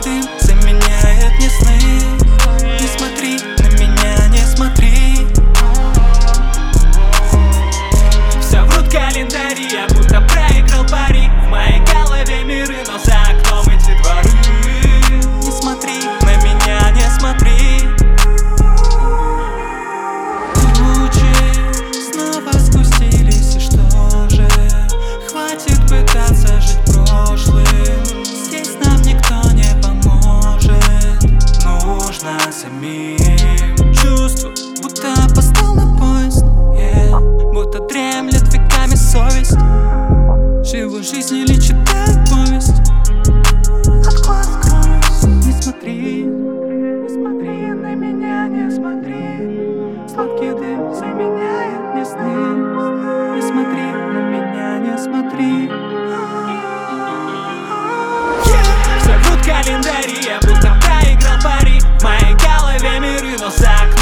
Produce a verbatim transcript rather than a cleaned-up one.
дым заменяет мне сны. Не смотри на меня, не смотри. Все врут календари, я будто проиграл пари. В моей голове миры, но за окном эти дворы. Не смотри на меня, не смотри. Тучи снова спустились, и что же? Хватит пытаться жить прошлым. Здесь нам никто не поможет. Нужно самим. Чувство, будто опоздал на поезд, yeah. Будто дремлет веками совесть. Живу жизнь или читаю повесть. Откроюсь, не смотри. Не смотри на меня, не смотри. Сладкий дым заменяет мне сны. Не смотри на меня, не смотри. Все врут календари, я будто проиграл пари. В моей голове миры, но за окном